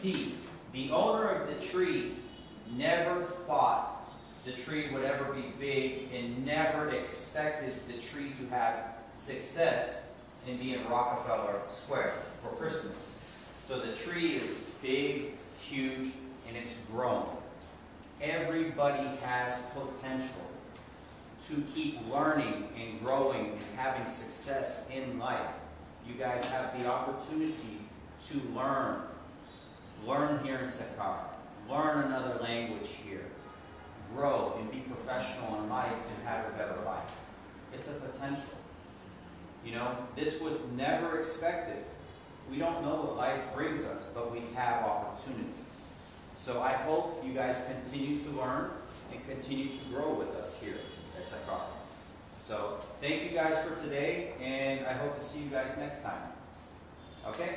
C. The owner of the tree never thought the tree would ever be big and never expected the tree to have success in being Rockefeller Square for Christmas. So the tree is big, it's huge, and it's grown. Everybody has potential to keep learning and growing and having success in life. You guys have the opportunity to learn. Learn here in Sakar. Learn another language here. Grow and be professional in life and have a better life. It's a potential. You know, this was never expected. We don't know what life brings us, but we have opportunities. So I hope you guys continue to learn and continue to grow with us here at Sakar. So thank you guys for today, and I hope to see you guys next time. Okay?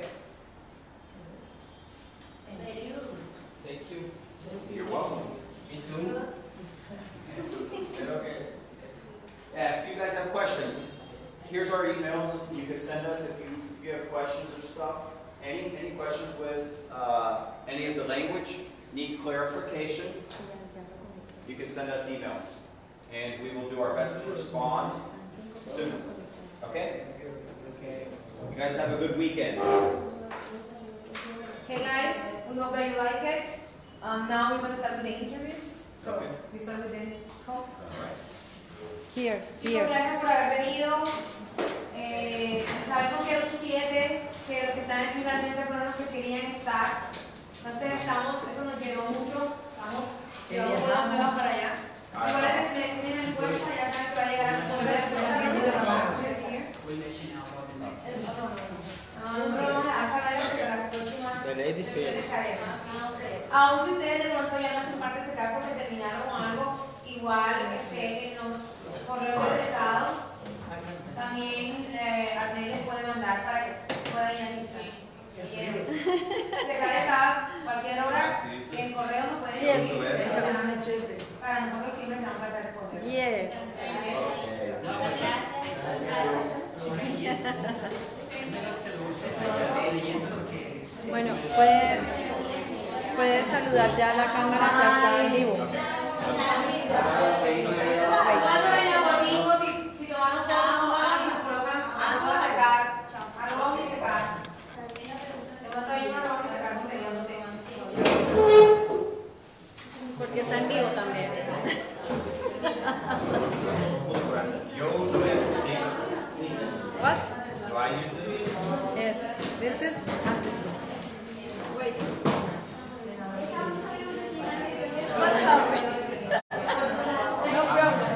Thank you. Thank you. You're welcome. Me too. Okay. Yeah, if you guys have questions, here's our emails. You can send us if you have questions or stuff. Any questions with any of the language, need clarification, you can send us emails. And we will do our best to respond soon. Okay? You guys have a good weekend. Hey guys, we hope that you like it. Now we're going to start with the interviews. So Okay. we start with the call. Here, Chicos, here. gracias por haber venido. Sabemos que eran 7, que los que están aquí realmente fueron los que querían estar. Entonces eso nos llegó mucho. Llevamos las nuevas para allá. Recuerden que tienen la encuesta, ya saben que va a llegar a todos nosotros vamos a saber que las próximas sesiones haremos. Aún si ustedes de pronto ya no hacen parte de ese cargo porque terminaron algo, igual en los correos egresados, también Arnel les puede mandar para que puedan ir asistir. Secar está cualquier hora y en correo nos pueden ir. Para nosotros siempre se nos trata de responder. Yes. Bueno, puede saludar ya la cámara, ya está en vivo. Cuando en el botico, si toman fotos y nos colocan arroba secar, arroba y secar. De pronto hay un arroba y secar contenido, no sé. Porque está en vivo también. What? Do I use this? Yes. This is and this is. Wait. What happened? No problem.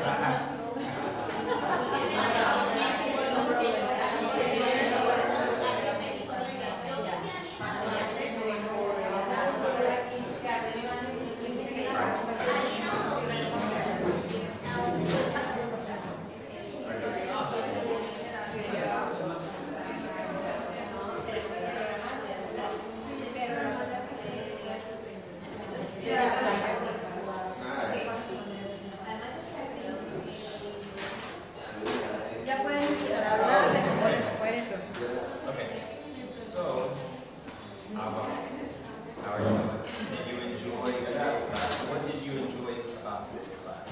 Ya pueden empezar a hablar de cómo les fue. Okay. So, how are you? Did you enjoy today's class? What did you enjoy about today's class?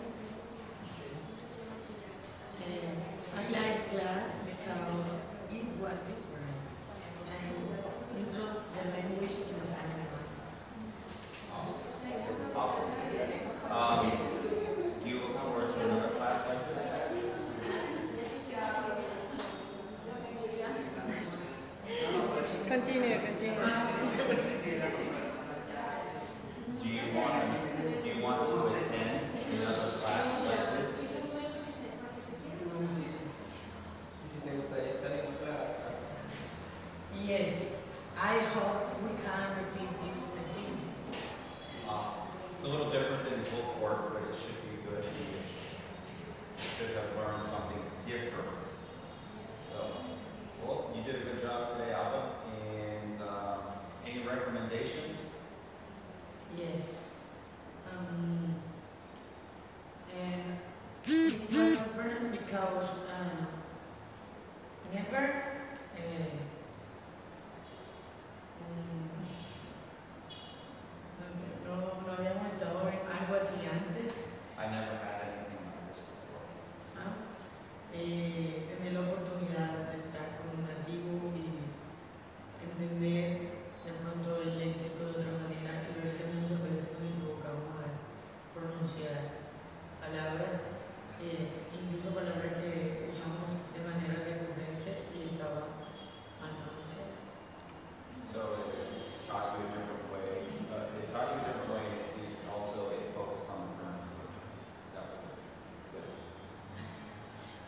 I like class because it was different and introduced the language to the family. Awesome. Do you look forward to another class like this? Continue. Do you want to attend another class like this? Yes, I hope we can repeat this again. Awesome. It's a little different than book work, but it should be good. You should have learned something different. So, well, you did a good job today, Alba. And any recommendations? Yes. And it was different because never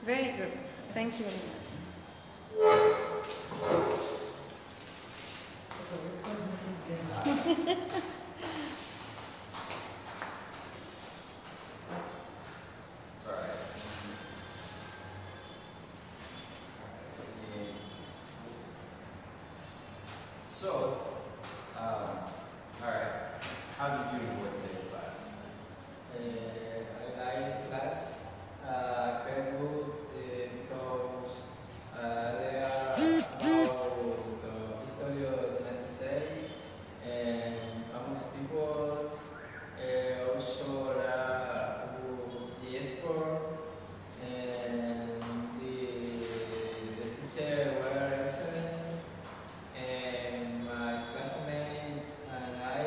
Very good. Thank you. Sorry. So, alright, how did you enjoy today's class? I like class. Very good because they are about the history of the United States and famous people. Also the export and the teacher were excellent and my classmates and I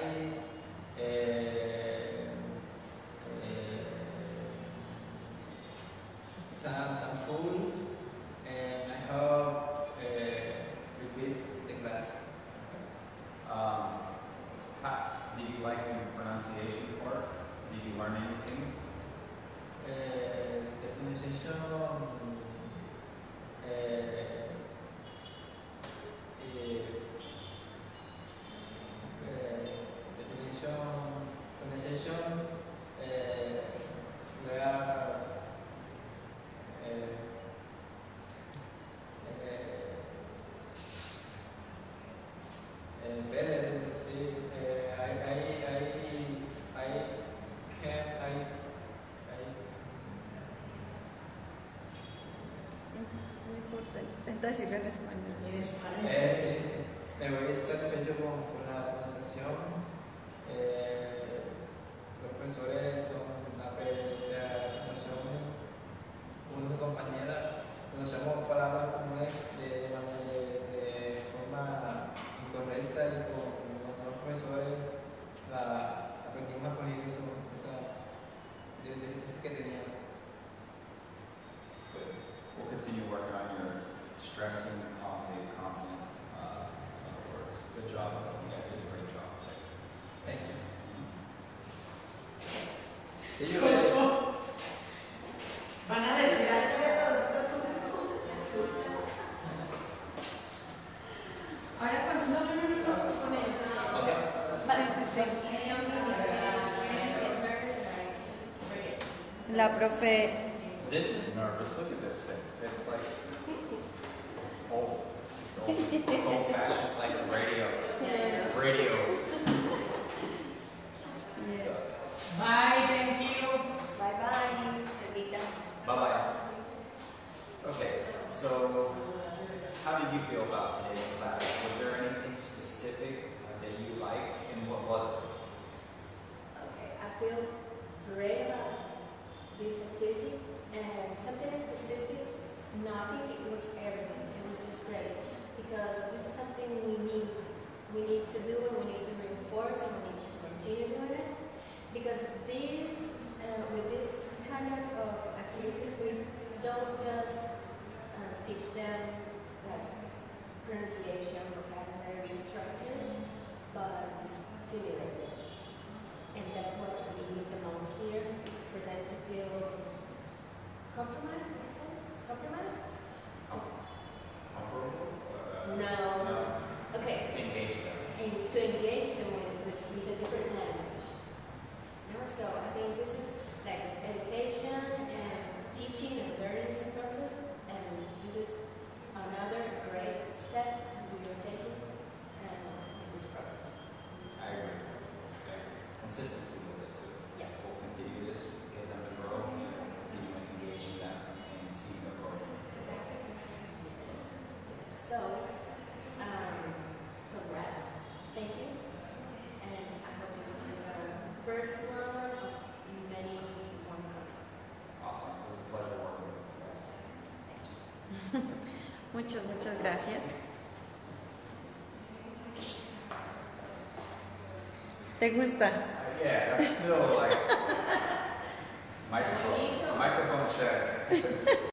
thankful and I hope repeat the class. Did you like the pronunciation part? Did you learn anything? The pronunciation is pronunciation they are better. See, No importa, intenta decirlo en español. En español. sí, me voy satisfecho con la pronunciación. Los profesores son una presentación, una compañera, conocemos palabras comunes de forma incorrecta y con los profesores aprendimos a corregir esa deficiencia que teníamos. Good. We'll continue working on your stressing on the consonants of the words. Good job. You guys did a great job today. Thank you. See you later. Van a decir Ahora con con Okay. La profe, This is nervous. Look at this thing. It's like, it's old. It's old fashioned. It's like a radio. Radio. bye, thank you. Bye bye, Evita. Bye-bye. Okay, so how did you feel about today's class? Was there anything specific that you liked, and what was it? Okay, I feel great about this activity and something specific. No, I think it was everything. It was just great because this is something we need. We need to do it. We need to reinforce and we need to continue doing it because with this kind of activities, we don't just teach them like pronunciation, vocabulary, structures, but stimulate them. And that's what we need the most here, for them to feel compromised, did I say? Compromised? Comfortable? No. No. Okay. To engage them. And to engage them with a different language. You know? So I think this is like education and teaching and learning is a process, and this is another great step we are taking in this process. I agree. Okay. Consistency with it too. Yeah. We'll continue this, get them to grow, continue engaging them and seeing them grow. So, congrats, thank you, and I hope this is just our first one of many more coming. Awesome. It was a pleasure working with you guys. muchas gracias. ¿Te gusta? Yeah, that's still like microphone check.